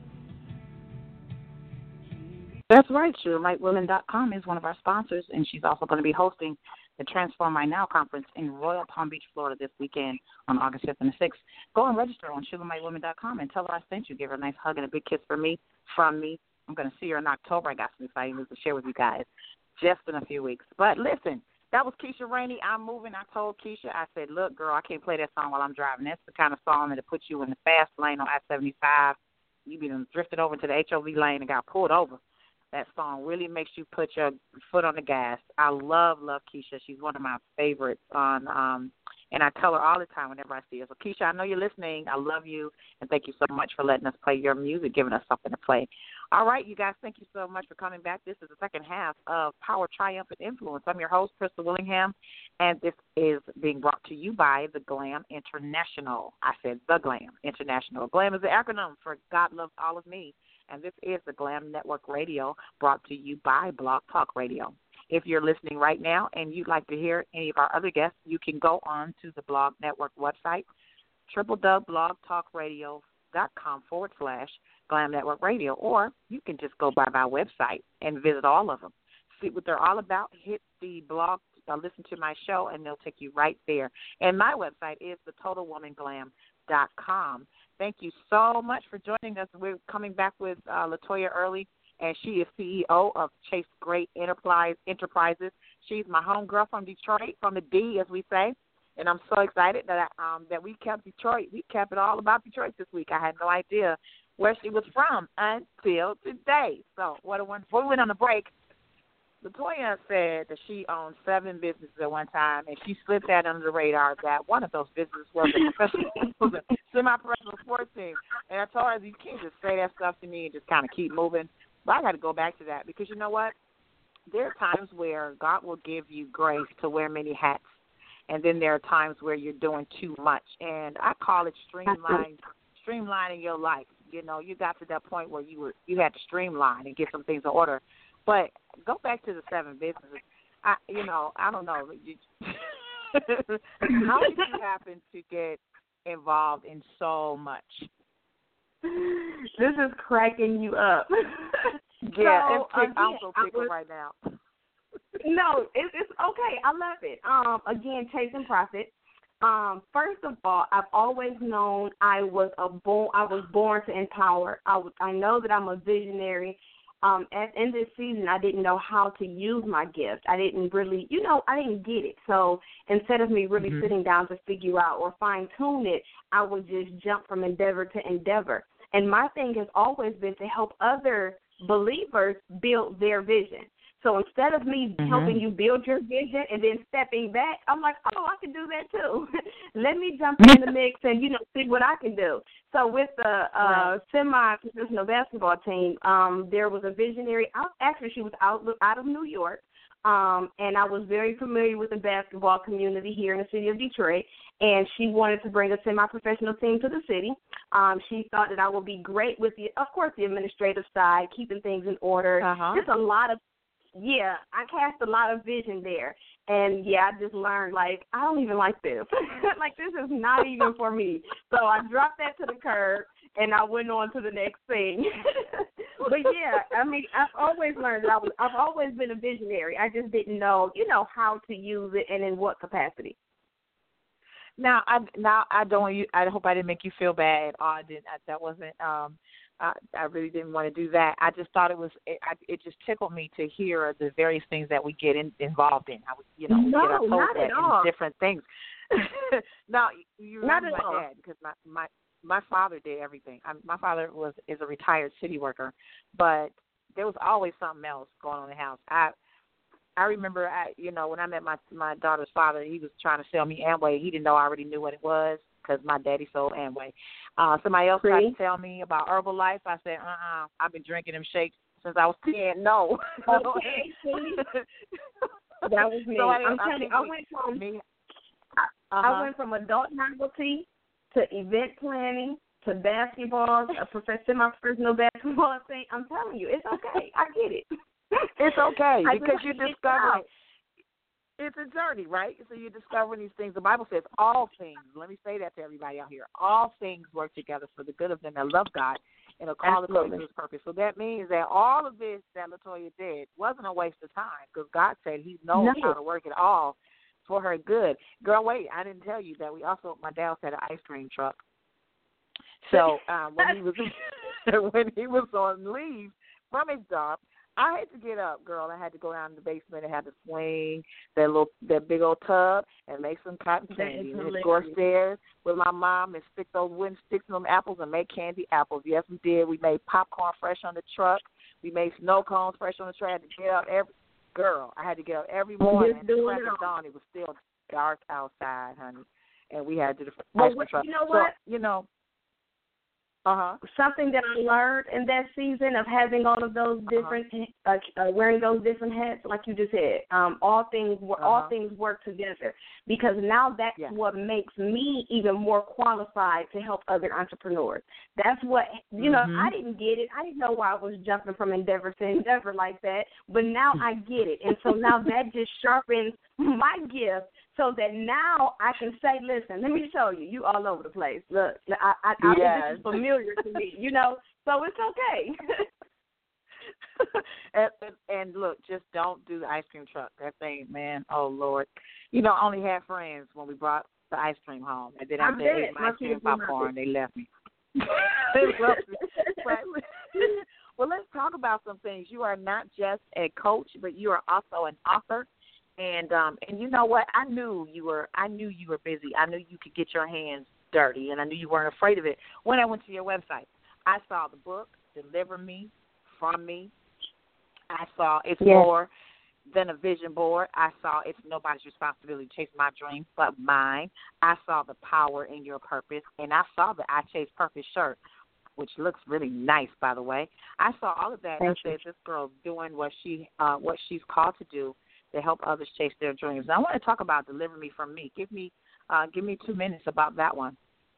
That's right. Shulamite women dot com is one of our sponsors, and she's also going to be hosting the Transform My Now conference in Royal Palm Beach, Florida this weekend on August fifth and the sixth. Go and register on shulamite women dot com and tell her I sent you. Give her a nice hug and a big kiss for me, from me. I'm going to see her in October. I got some exciting news to share with you guys just in a few weeks. But listen, that was Keisha Rainey. I'm moving. I told Keisha, I said, look, girl, I can't play that song while I'm driving. That's the kind of song that'll put you in the fast lane on I seventy-five. You be drifted over to the H O V lane and got pulled over. That song really makes you put your foot on the gas. I love, love Keisha. She's one of my favorites on, um, and I tell her all the time whenever I see her. So, Keisha, I know you're listening. I love you, and thank you so much for letting us play your music, giving us something to play. All right, you guys, thank you so much for coming back. This is the second half of Power, Triumph, and Influence. I'm your host, Crystal Willingham, and this is being brought to you by the Glam International. I said the Glam International. Glam is the acronym for God Loves All of Me, and this is the Glam Network Radio brought to you by Blog Talk Radio. If you're listening right now and you'd like to hear any of our other guests, you can go on to the Blog Network website, www.blogtalkradio.com forward slash Glam Network Radio, or you can just go by my website and visit all of them. See what they're all about. Hit the blog, uh, listen to my show, and they'll take you right there. And my website is the total woman glam dot com. Thank you so much for joining us. We're coming back with uh, Latoya Early, and she is C E O of Chase Great Enterprise Enterprises. She's my homegirl from Detroit, from the D, as we say. And I'm so excited that I, um, that we kept Detroit. We kept it all about Detroit this week. I had no idea where she was from until today. So what a wonderful. Before we went on the break, Latoya said that she owned seven businesses at one time, and she slipped that under the radar that one of those businesses was a professional, was a semi-professional sports team. And I told her, you can't just say that stuff to me and just kind of keep moving. But I got to go back to that because you know what? There are times where God will give you grace to wear many hats, and then there are times where you're doing too much. And I call it streamlining, streamlining your life. You know, you got to that point where you were you had to streamline and get some things in order. But go back to the seven businesses. I, you know, I don't know. How did you happen to get involved in so much? This is cracking you up. Yeah, so, it's tick, again, I'm so tickled was, right now. No, it, it's okay. I love it. Um, again, chasing profit. Um, first of all, I've always known I was a born. I was born to empower. I, w- I know that I'm a visionary. Um, at in this season, I didn't know how to use my gift. I didn't really, you know, I didn't get it. So instead of me really mm-hmm. sitting down to figure out or fine tune it, I would just jump from endeavor to endeavor. And my thing has always been to help other believers build their vision. So instead of me mm-hmm. helping you build your vision and then stepping back, I'm like, oh, I can do that too. Let me jump in the mix and, you know, see what I can do. So with the uh, right. semi-professional basketball team, um, there was a visionary. Actually, she was out, out of New York, um, and I was very familiar with the basketball community here in the city of Detroit, and she wanted to bring a semi-professional team to the city. Um, she thought that I would be great with, the, of course, the administrative side, keeping things in order. Uh-huh. Just a lot of Yeah, I cast a lot of vision there. And, yeah, I just learned, like, I don't even like this. Like, this is not even for me. So I dropped that to the curb, and I went on to the next thing. But, yeah, I mean, I've always learned that I was, I've always been a visionary. I just didn't know, you know, how to use it and in what capacity. Now, I now I don't. I hope I didn't make you feel bad at all. I didn't. I, that wasn't. Um, I, I really didn't want to do that. I just thought it was. It, I, it just tickled me to hear the various things that we get in, involved in. I, you know, we no, get our not at all. different things. No, you not remember at my all. dad because my my my father did everything. I, my father was is a retired city worker, but there was always something else going on in the house. I. I remember, I, you know, when I met my my daughter's father, he was trying to sell me Amway. He didn't know I already knew what it was because my daddy sold Amway. Uh, somebody else tried to tell me about Herbalife. I said, uh-uh, I've been drinking them shakes since I was ten. No. Okay. That was me. So I, I'm I telling you, I went from me. Uh-huh. I went from adult novelty to event planning to basketball, a professional, semi-professional basketball thing. I'm telling you, it's okay. I get it. It's okay because you're discovering. It. It's a journey, right? So you're discovering these things. The Bible says all things. Let me say that to everybody out here. All things work together for the good of them that love God and are called according to His purpose. So that means that all of this that LaToya did wasn't a waste of time because God said He knows no. how to work it all for her good. Girl, wait, I didn't tell you that we also, my dad had an ice cream truck. So um, when he was when he was on leave from his job, I had to get up, girl. I had to go down in the basement and had to swing that little, that big old tub and make some cotton candy. And go upstairs with my mom and stick those wooden sticks in them apples and make candy apples. Yes, we did. We made popcorn fresh on the truck. We made snow cones fresh on the truck. I had to get up every girl. I had to get up every morning. At the crack of dawn, it was still dark outside, honey, and we had to do the well, ice cream truck. You know what? So, you know. Uh-huh. Something that I learned in that season of having all of those different, uh-huh. uh, uh, wearing those different hats, like you just said, um, all things uh-huh. all things work together. Because now that's yeah. what makes me even more qualified to help other entrepreneurs. That's what, you mm-hmm. know, I didn't get it. I didn't know why I was jumping from endeavor to endeavor like that. But now I get it. And so now that just sharpens my gift. So that now I can say, listen, let me show you. You all over the place. Look, I, I, I yes. this is familiar to me, you know. So it's okay. and, and, and look, just don't do the ice cream truck. That thing, man. Oh Lord, you know, I only had friends when we brought the ice cream home, and then after they ate my ice cream and popcorn, they left me. they left me. But, well, let's talk about some things. You are not just a coach, but you are also an author. And um, and you know what? I knew you were. I knew you were busy. I knew you could get your hands dirty, and I knew you weren't afraid of it. When I went to your website, I saw the book, "Deliver Me from Me." I saw it's yes. more than a vision board. I saw it's nobody's responsibility to chase my dreams but mine. I saw the power in your purpose, and I saw the I Chase Purpose shirt, which looks really nice, by the way. I saw all of that. Thank and I said, this girl's doing what she uh, what she's called to do to help others chase their dreams. Now, I want to talk about Deliver Me from Me. Give me, uh, give me two minutes about that one.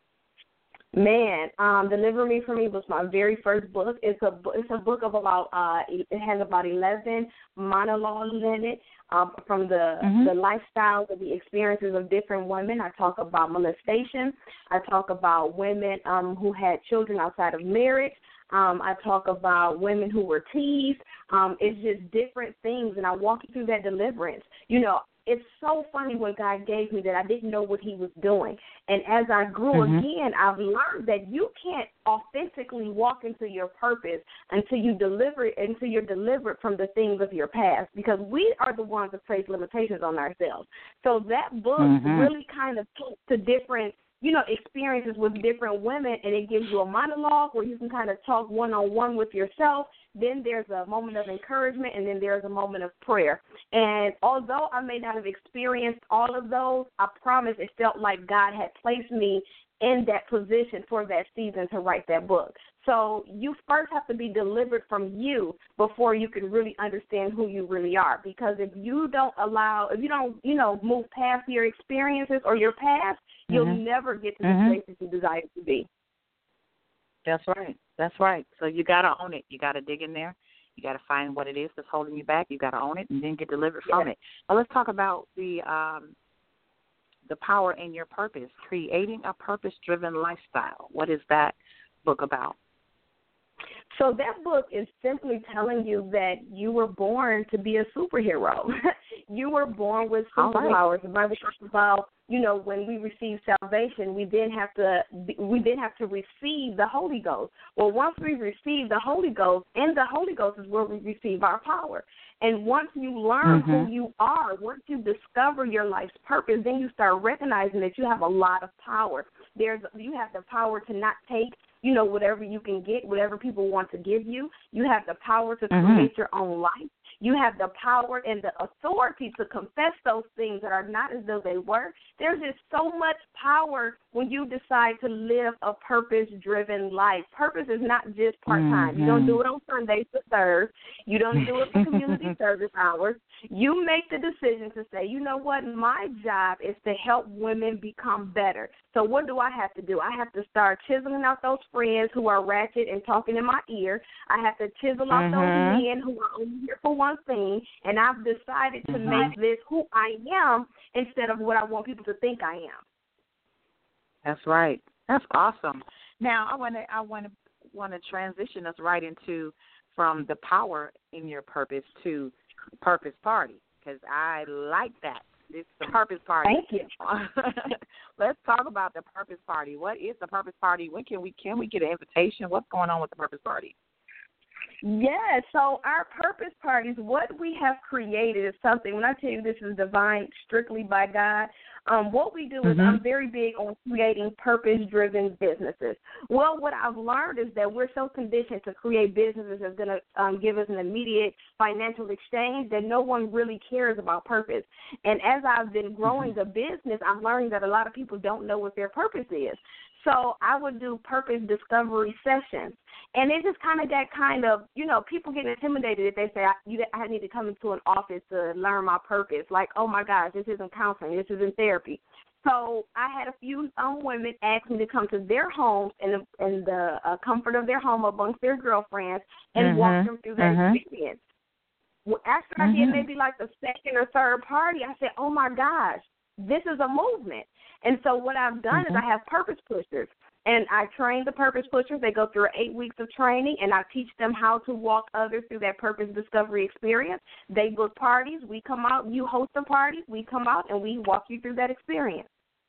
Man, um, Deliver Me from Me was my very first book. It's a it's a book of about uh, it has about eleven monologues in it um, from the mm-hmm. the lifestyles and the experiences of different women. I talk about molestation. I talk about women um, who had children outside of marriage. Um, I talk about women who were teased. Um, it's just different things, and I walk you through that deliverance. You know, it's so funny what God gave me that I didn't know what He was doing. And as I grew mm-hmm. again, I've learned that you can't authentically walk into your purpose until you deliver it, until you're delivered from the things of your past, because we are the ones that place limitations on ourselves. So that book mm-hmm. really kind of talks to different, you know, experiences with different women, and it gives you a monologue where you can kind of talk one-on-one with yourself. Then there's a moment of encouragement, and then there's a moment of prayer. And although I may not have experienced all of those, I promise it felt like God had placed me in that position for that season to write that book. So you first have to be delivered from you before you can really understand who you really are. Because if you don't allow, if you don't, you know, move past your experiences or your past, mm-hmm. you'll never get to the mm-hmm. place that you desire to be. That's right. That's right. So you got to own it. You got to dig in there. You got to find what it is that's holding you back. You got to own it and then get delivered from yeah. it. Now let's talk about the um, the power in your purpose, creating a purpose-driven lifestyle. What is that book about? So that book is simply telling you that you were born to be a superhero. You were born with superpowers. The Bible talks about, you know, when we receive salvation, we then have to we then have to receive the Holy Ghost. Well, once we receive the Holy Ghost, in the Holy Ghost is where we receive our power. And once you learn mm-hmm. who you are, once you discover your life's purpose, then you start recognizing that you have a lot of power. There's you have the power to not take, you know, whatever you can get, whatever people want to give you. You have the power to mm-hmm. create your own life. You have the power and the authority to confess those things that are not as though they were. There's just so much power when you decide to live a purpose-driven life. Purpose is not just part-time. Mm-hmm. You don't do it on Sundays to serve. You don't do it for community service hours. You make the decision to say, you know what, my job is to help women become better. So what do I have to do? I have to start chiseling out those friends who are ratchet and talking in my ear. I have to chisel out mm-hmm. those men who are only here for one thing, and I've decided to mm-hmm. make this who I am instead of what I want people to think I am. That's right. That's awesome. Now I want to I want to want to transition us right into from the power in your purpose to Purpose Party, because I like that. It's the Purpose Party. Thank you. Let's talk about the Purpose Party. What is the Purpose Party? When can we can we get an invitation? What's going on with the Purpose Party? Yeah, so our purpose parties, what we have created is something, when I tell you this is divine, strictly by God, um, what we do is mm-hmm. I'm very big on creating purpose-driven businesses. Well, what I've learned is that we're so conditioned to create businesses that's going to um, give us an immediate financial exchange that no one really cares about purpose. And as I've been growing mm-hmm. the business, I'm learning that a lot of people don't know what their purpose is. So I would do purpose discovery sessions. And it just kind of got kind of, you know, people get intimidated if they say, I, you, I need to come into an office to learn my purpose. Like, oh, my gosh, this isn't counseling. This isn't therapy. So I had a few um, women ask me to come to their homes in the, in the uh, comfort of their home amongst their girlfriends and mm-hmm. walk them through that mm-hmm. experience. Well, after mm-hmm. I did maybe like the second or third party, I said, oh, my gosh, this is a movement. And so what I've done mm-hmm. is I have purpose pushers, and I train the purpose pushers. They go through eight weeks of training, and I teach them how to walk others through that purpose discovery experience. They book parties. We come out. You host the parties. We come out, and we walk you through that experience.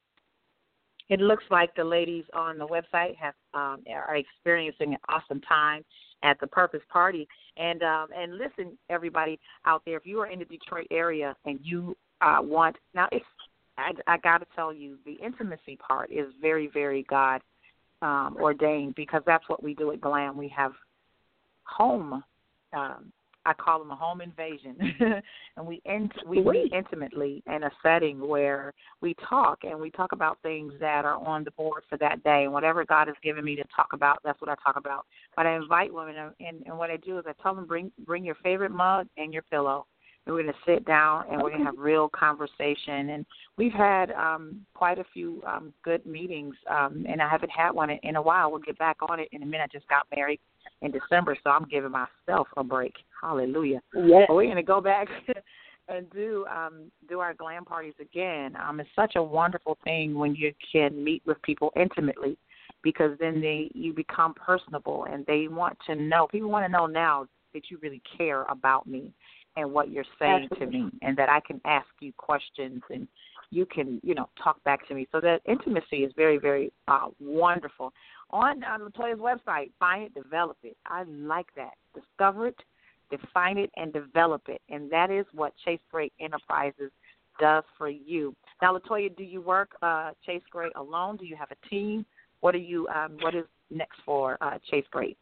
It looks like the ladies on the website have um, are experiencing an awesome time at the Purpose Party. And um, and listen, everybody out there, if you are in the Detroit area and you uh, want – now, it's I, I got to tell you, the intimacy part is very, very God um, ordained, because that's what we do at Glam. We have home, um, I call them a home invasion, and we int- we meet intimately in a setting where we talk, and we talk about things that are on the board for that day. And whatever God has given me to talk about, that's what I talk about. But I invite women, and, and what I do is I tell them, bring bring your favorite mug and your pillow. And we're going to sit down and we're going to have real conversation. And we've had um, quite a few um, good meetings, um, and I haven't had one in, in a while. We'll get back on it in a minute. I just got married in December, so I'm giving myself a break. Hallelujah. Yes. But we're going to go back and do um, do our Glam parties again. Um, it's such a wonderful thing when you can meet with people intimately, because then they you become personable, and they want to know. People want to know now that you really care about me and what you're saying Absolutely. To me, and that I can ask you questions and you can, you know, talk back to me. So that intimacy is very, very uh, wonderful. On uh, Latoya's website, find it, develop it. I like that. Discover it, define it, and develop it. And that is what Chase Gray Enterprises does for you. Now, Latoya, do you work uh, Chase Gray alone? Do you have a team? What are you? Um, what is next for uh, Chase Gray?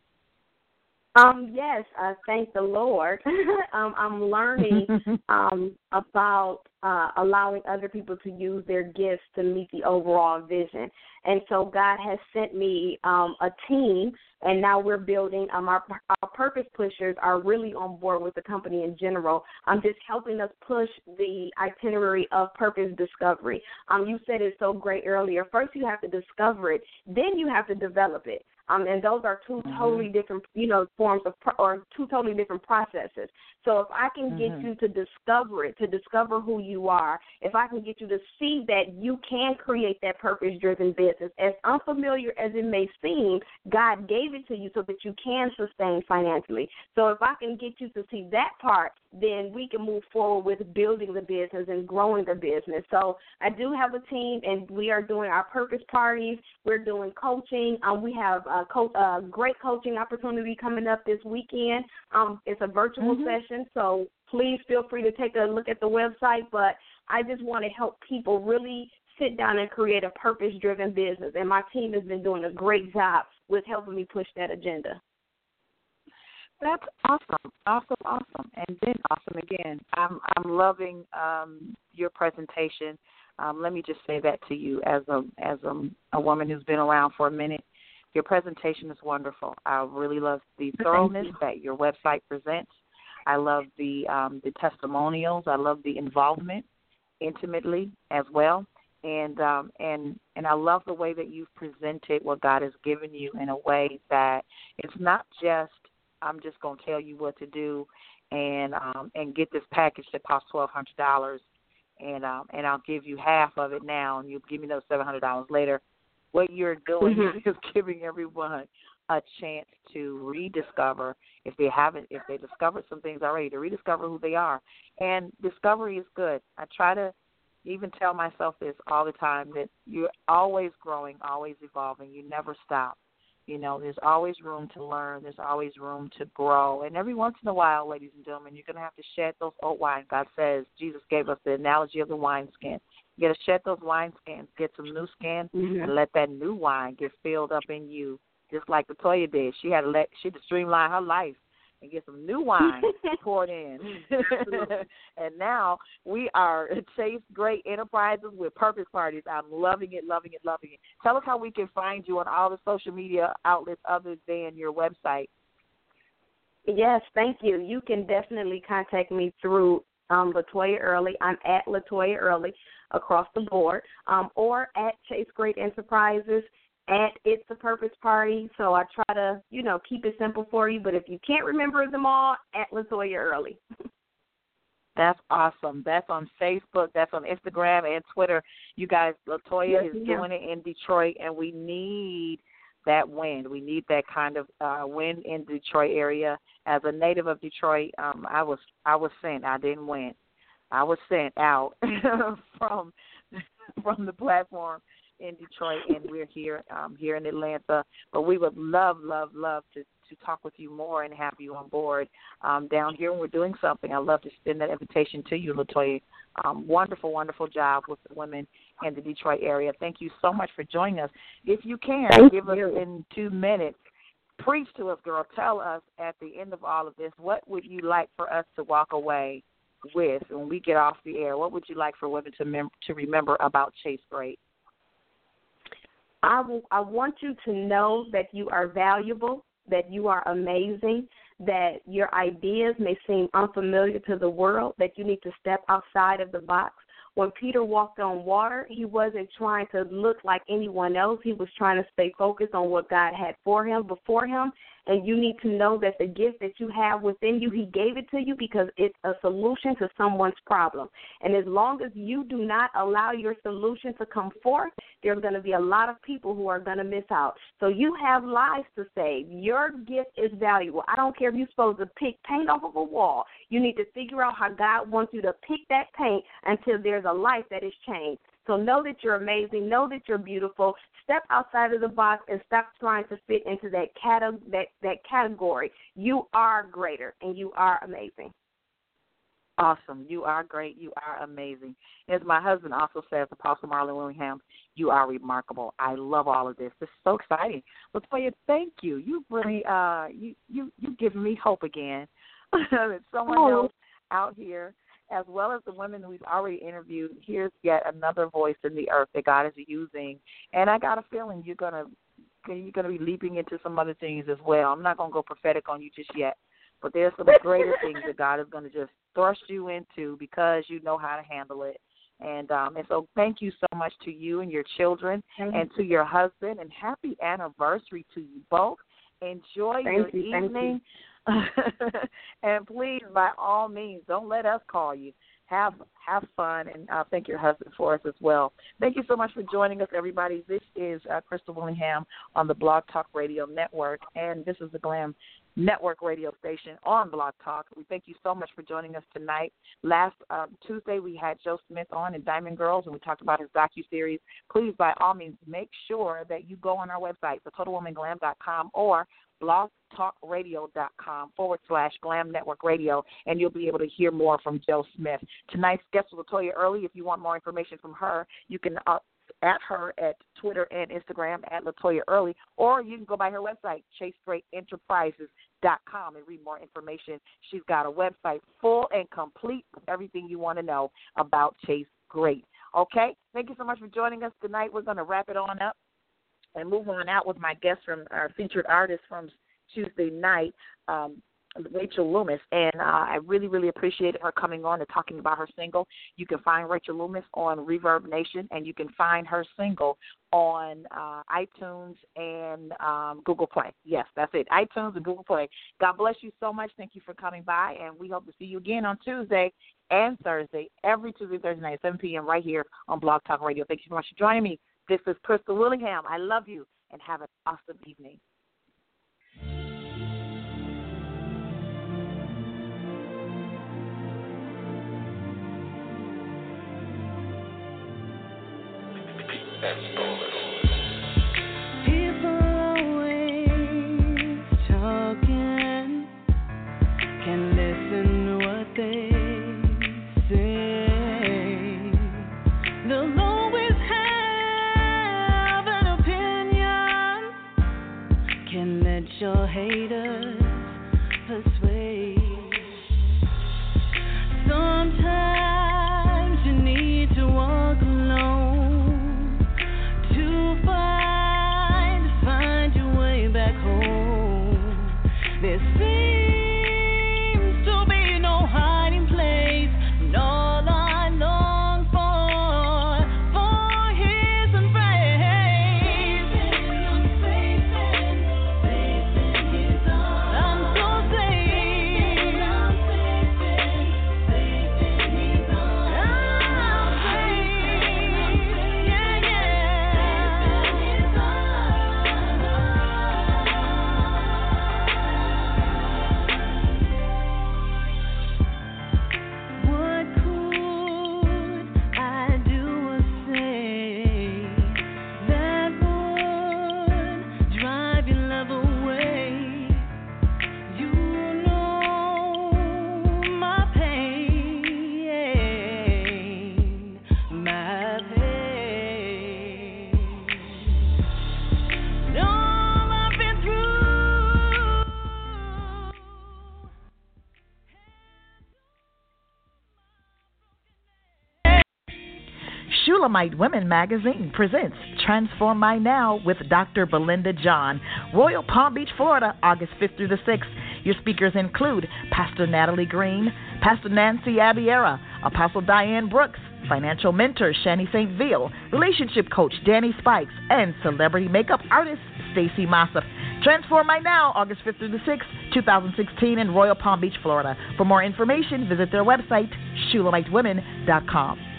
Um, yes, uh, thank the Lord. um, I'm learning um, about uh, allowing other people to use their gifts to meet the overall vision. And so God has sent me um, a team, and now we're building. Um, our, our purpose pushers are really on board with the company in general. I'm just helping us push the itinerary of purpose discovery. Um, you said it so great earlier. First you have to discover it, then you have to develop it. Um, and those are two mm-hmm. totally different, you know, forms of, pro- or two totally different processes. So if I can get mm-hmm. you to discover it, to discover who you are, if I can get you to see that you can create that purpose-driven business, as unfamiliar as it may seem, God gave it to you so that you can sustain financially. So if I can get you to see that part, then we can move forward with building the business and growing the business. So I do have a team, and we are doing our purpose parties. We're doing coaching. Um, we have a co- uh, great coaching opportunity coming up this weekend. Um, it's a virtual mm-hmm. session, so please feel free to take a look at the website. But I just want to help people really sit down and create a purpose-driven business, and my team has been doing a great job with helping me push that agenda. That's awesome, awesome, awesome, and then awesome again. I'm I'm loving um, your presentation. Um, let me just say that to you as a as a, a woman who's been around for a minute. Your presentation is wonderful. I really love the thoroughness you. that your website presents. I love the um, the testimonials. I love the involvement intimately as well, and um, and and I love the way that you've presented what God has given you in a way that it's not just I'm just going to tell you what to do and um, and get this package that costs twelve hundred dollars, and um, and I'll give you half of it now, and you'll give me those seven hundred dollars later. What you're doing mm-hmm. is giving everyone a chance to rediscover, if they haven't, if they discovered some things already, to rediscover who they are. And discovery is good. I try to even tell myself this all the time, that you're always growing, always evolving. You never stop. You know, there's always room to learn. There's always room to grow. And every once in a while, ladies and gentlemen, you're going to have to shed those old wine. God says, Jesus gave us the analogy of the wineskin. You got to shed those wineskins, get some new skin, mm-hmm. and let that new wine get filled up in you, just like Latoya did. She had to let, she had to streamline her life and get some new wine poured in. And now we are Chase Great Enterprises with Purpose Parties. I'm loving it, loving it, loving it. Tell us how we can find you on all the social media outlets other than your website. Yes, thank you. You can definitely contact me through um, Latoya Early. I'm at Latoya Early across the board, um, or at Chase Great Enterprises. At It's a Purpose Party, so I try to, you know, keep it simple for you. But if you can't remember them all, at Latoya Early. That's awesome. That's on Facebook. That's on Instagram and Twitter. You guys, Latoya yes, is yeah. doing it in Detroit, and we need that wind. We need that kind of uh, wind in the Detroit area. As a native of Detroit, um, I was I was sent. I didn't win. I was sent out from from the platform in Detroit, and we're here um, here in Atlanta. But we would love, love, love to, to talk with you more and have you on board um, down here when we're doing something. I'd love to extend that invitation to you, Latoya. Um, wonderful, wonderful job with the women in the Detroit area. Thank you so much for joining us. If you can, Thank give you. us in two minutes, preach to us, girl. Tell us at the end of all of this, what would you like for us to walk away with when we get off the air? What would you like for women to, mem- to remember about Chase Great? I, will, I want you to know that you are valuable, that you are amazing, that your ideas may seem unfamiliar to the world, that you need to step outside of the box. When Peter walked on water, he wasn't trying to look like anyone else. He was trying to stay focused on what God had for him, before him. And you need to know that the gift that you have within you, he gave it to you because it's a solution to someone's problem. And as long as you do not allow your solution to come forth, there's going to be a lot of people who are going to miss out. So you have lives to save. Your gift is valuable. I don't care if you're supposed to pick paint off of a wall. You need to figure out how God wants you to pick that paint until there's a life that is changed. So know that you're amazing. Know that you're beautiful. Step outside of the box and stop trying to fit into that cate- that, that category. You are greater, and you are amazing. Awesome. You are great. You are amazing. As my husband also says, Apostle Marlon Willingham, you are remarkable. I love all of this. This is so exciting. Latoya, thank you. You really, uh, you you you given me hope again. That someone oh. else out here, as well as the women we've already interviewed, here's yet another voice in the earth that God is using. And I got a feeling you're gonna you're gonna be leaping into some other things as well. I'm not gonna go prophetic on you just yet, but there's some greater things that God is gonna just thrust you into because you know how to handle it. And um, and so thank you so much to you and your children thank and you. to your husband, and happy anniversary to you both. Enjoy thank your you, evening. And please, by all means, don't let us call you. Have have fun, and uh, thank your husband for us as well. Thank you so much for joining us, everybody. This is uh, Crystal Willingham on the Blog Talk Radio Network, and this is the Glam Network radio station on Blog Talk. We thank you so much for joining us tonight. Last uh, Tuesday, we had Joe Smith on in Diamond Girls, and we talked about his docuseries. Please, by all means, make sure that you go on our website, the total woman glam dot com, or blogtalkradio.com forward slash Glam Network Radio, and you'll be able to hear more from Joe Smith. Tonight's guest was Latoya Early. If you want more information from her, you can uh, at her at Twitter and Instagram at Latoya Early, or you can go by her website, chase great enterprises dot com and read more information. She's got a website full and complete with everything you want to know about Chase Great. Okay? Thank you so much for joining us tonight. We're going to wrap it on up and move on out with my guest from our featured artist from Tuesday night, um, Rachel Loomis, and uh, I really, really appreciated her coming on and talking about her single. You can find Rachel Loomis on Reverb Nation, and you can find her single on uh, iTunes and um, Google Play. Yes, that's it, iTunes and Google Play. God bless you so much. Thank you for coming by, and we hope to see you again on Tuesday and Thursday, every Tuesday, Thursday night, seven p.m. right here on Blog Talk Radio. Thank you so much for joining me. This is Crystal Willingham. I love you, and have an awesome evening. People always talking, can listen to what they say. They'll always have an opinion, can let your haters persuade. Sometimes you need to walk alone. There seems to be no hiding place, and all I long for, for His embrace. I'm safe in, safe in His arms. I'm so safe. I'm safe in, safe in His arms. I'm safe. Yeah, yeah. Safe in His arms. Shulamite Women Magazine presents Transform My Now with Doctor Belinda John, Royal Palm Beach, Florida, August fifth through the sixth. Your speakers include Pastor Natalie Green, Pastor Nancy Abiera, Apostle Diane Brooks, financial mentor Shani Saint Ville, relationship coach Danny Spikes, and celebrity makeup artist Stacey Mossop. Transform My Now, August fifth through the sixth, twenty sixteen in Royal Palm Beach, Florida. For more information, visit their website, shulamite women dot com.